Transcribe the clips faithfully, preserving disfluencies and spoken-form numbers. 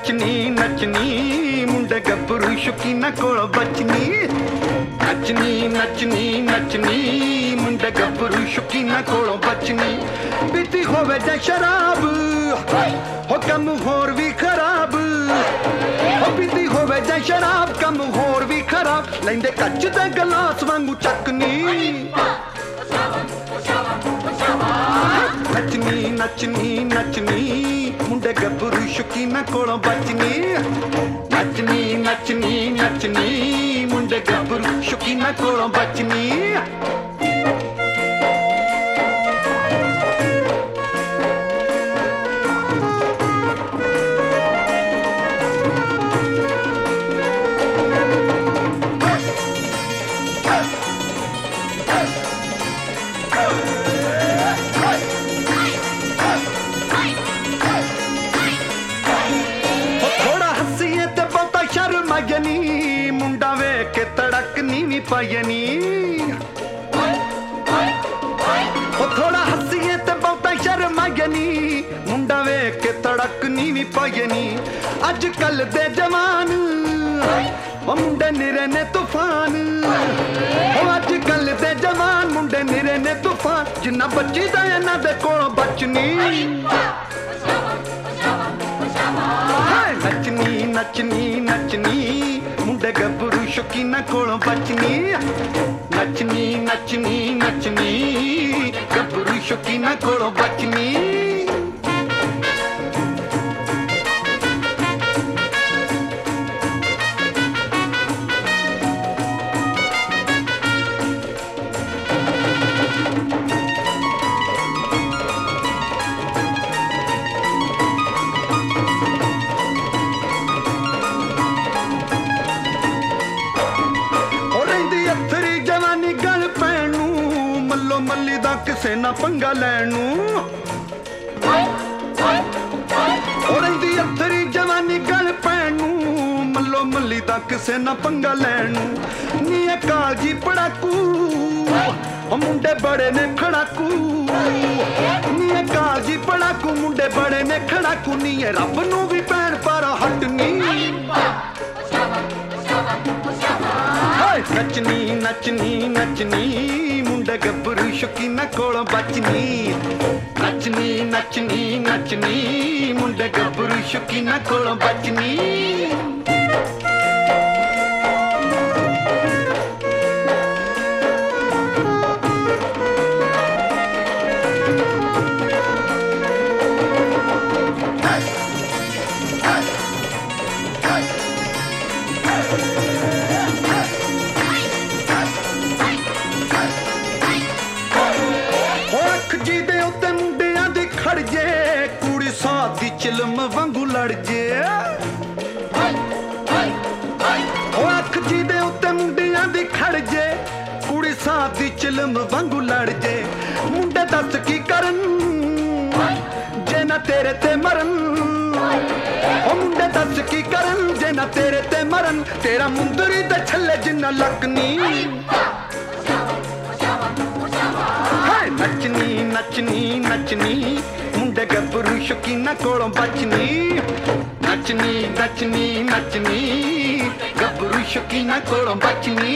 नचनी नचनी मुंडे गभरू शौकीना कोलों बचनी नचनी नचनी नचनी मुंडे गभरू शौकीना कोलों बचनी पीती होवे जां शराब हो कम होर भी खराब हो पीती होवे जां शराब कम होर भी खराब लैंदे कच्च दे गलास वांगू चकनी नचनी नचनी नचनी मुंडे गभरू शौकीना कोलों बचनी नचनी नचनी नचनी मुंडे गभरू शौकीना कोलों बचनी मुंडा वे के तड़क नीवी पायनी थोड़ा हसीए ते बहुता शर्मायनी मुंडा वे के तड़क नीवी पायनी अजकल दे जवान मुंडे निरे ने तूफान अजकल दे जवान मुंडे निरे ने तूफान जिन्ना बच्ची दा इन्हां दे कोलों बचनी नचनी नचनी नचनी मुंडे गभरू शौकीना कोलों बचनी नचनी नचनी नचनी गभरू शौकीना कोलों बचनी मल्ली दा किसे ना पंगा लैनू रहिंदी अथरी जवानी गल पैनू मल्लो मल्ली दा किसे ना पंगा लैनू नी कालजी पड़ाकू मुंडे बड़े ने खड़ाकू नी कालजी पड़ाकू मुंडे बड़े ने खड़ाकू नी रब नू भी भैन पर हटनी नचनी नचनी नचनी मुंडे गभरू शौकीना कोलों बचनी नचनी नचनी नचनी मुंडे गभरू शौकीना कोलों बचनी कुड़ी सादी चिलम वांगू लड़ जे अख जी दे उत्ते मुंडियां दी खड़ जे कुड़ी सादी चिलम वांगू लड़ जे मुंडे दस की करन जे ना तेरे ते मरन ओ मुंडे दस की करन जे ना तेरे ते मरन तेरा मुंदरी दे छल्ले जिन्ना लकनी नचनी नचनी नचनी मुंडे गभरू शौकीना कोलों बचनी नचनी नचनी नचनी गभरू शौकीना कोलों बचनी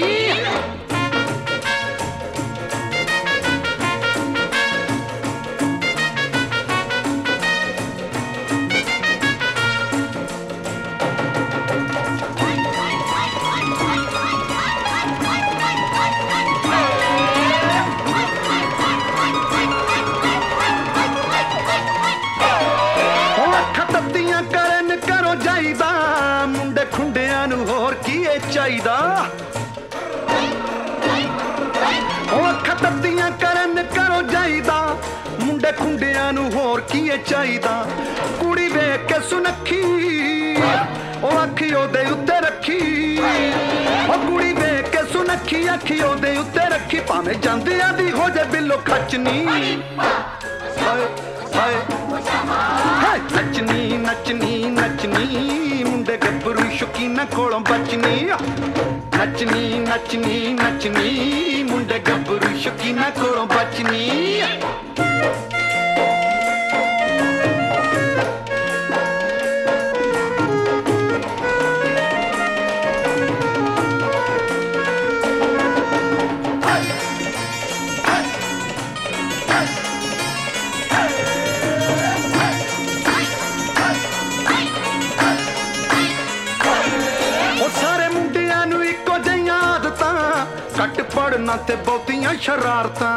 मुंडे खुंडियां नू होर की चाहिदा अखां तत्तियां करन करो जाईदा मुंडे खुंडियां नू होर की चाहिदा कुड़ी वेख के सुनखी ओ अखी ओदे उत्ते रखी ओ कुड़ी वेख के सुनखी अखी ओदे उत्ते रखी भावें जांदियां दी हो जाए बिलो खचनी नचनी नचनी नचनी मुंडे गभरू शौकीना कोलों बचनी नचनी नचनी नचनी मुंडे गभरू शौकीना कोलों बचनी ਕੱਟ ਪੜਨਾ ਤੇ ਬਹੁਤੀਆਂ ਸ਼ਰਾਰਤਾਂ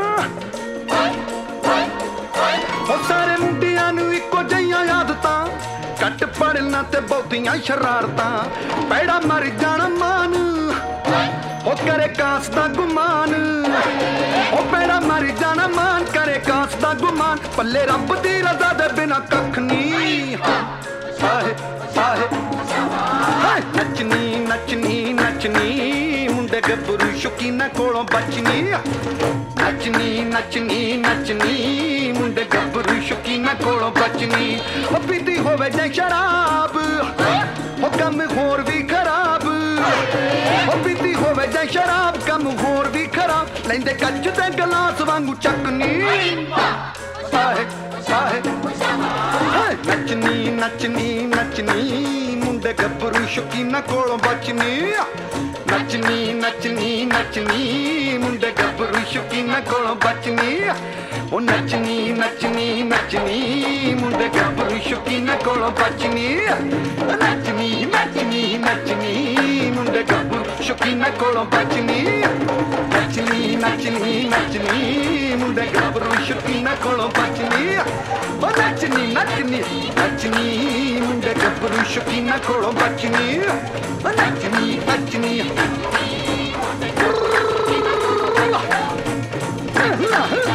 ਉਹ ਸਾਰੇ ਮੁੰਡਿਆਂ ਨੂੰ ਇੱਕੋ ਜਿਹੀਆਂ ਆਦਤਾਂ ਕੱਟ ਪੜਨਾ ਤੇ ਬਹੁਤੀਆਂ ਸ਼ਰਾਰਤਾਂ ਪੈੜਾ ਮਰ ਜਾਣਾ ਮਾਨ ਉਹ ਕਰੇ ਕਾਸ ਦਾ ਗੁਮਾਨ ਉਹ ਪੈੜਾ ਮਰ ਜਾਣਾ ਮਾਨ ਕਰੇ ਕਾਸ ਦਾ ਗੁਮਾਨ ਪੱਲੇ ਰੱਬ ਦੀ ਰਜ਼ਾ ਦੇ ਬਿਨਾ ਕੱਖ ਨਹੀਂ ਆਹੇ ਆਹੇ ਨੱਚਣੀ ਨੱਚਣੀ ਨੱਚਣੀ ਮੁੰਡੇ ਗੱਭਰੂ ਸ਼ੌਕੀਨਾਂ ਕੋਲੋਂ ਬਚਣੀ ਨੱਚਣੀ ਨੱਚਣੀ ਨੱਚਣੀ ਮੁੰਡੇ ਗੱਭਰੂ ਸ਼ੌਕੀਨਾਂ ਕੋਲੋਂ ਬਚਣੀ ਉਹ ਪੀਤੀ ਹੋਵੇ ਜਾਂ ਸ਼ਰਾਬ ਉਹ ਕੰਮ ਹੋਰ ਵੀ ਖਰਾਬ ਉਹ ਪੀਤੀ ਹੋਵੇ ਜਾਂ ਸ਼ਰਾਬ ਕੰਮ ਹੋਰ ਵੀ ਖਰਾਬ ਲੈਂਦੇ ਕੱਚ ਦੇ ਗਲਾਸ ਵਾਂਗੂ ਚੱਕਣੀ ਆਹੇ ਆਹੇ ਨੱਚਣੀ ਨੱਚਣੀ ਨੱਚਣੀ ਮੁੰਡੇ ਗੱਭਰੂ ਸ਼ੌਕੀਨਾਂ ਕੋਲੋਂ ਬਚਣੀ ਨੱਚਣੀ ਨੱਚਣੀ ਨੱਚਣੀ ਮੁੰਡੇ ਗੱਭਰੂ ਸ਼ੌਕੀਨਾਂ ਕੋਲੋਂ ਬਚਣੀ ਉਹ ਨੱਚਣੀ ਨੱਚਣੀ ਨੱਚਣੀ ਮੁੰਡੇ ਗੱਭਰੂ ਸ਼ੌਕੀਨਾਂ ਕੋਲੋਂ ਬਚਣੀ ਨੱਚਣੀ ਨੱਚਣੀ ਨੱਚਣੀ ਮੁੰਡੇ ਗੱਭਰੂ ਸ਼ੌਕੀਨਾਂ ਕੋਲੋਂ ਬਚਣੀ ਨੱਚਣੀ ਨੱਚਣੀ ਨੱਚਣੀ ਮੁੰਡੇ ਗੱਭਰੂ ਸ਼ੌਕੀਨਾਂ ਕੋਲੋਂ ਬਚਣੀ ਉਹ ਨੱਚਣੀ ਨੱਚਣੀ ਨੱਚਣੀ ਮੁੰਡੇ ਗੱਭਰੂ ਸ਼ੌਕੀਨਾਂ ਕੋਲੋਂ ਬਚਣੀ ਉਹ ਨੱਚਣੀ ਨੱਚਣੀ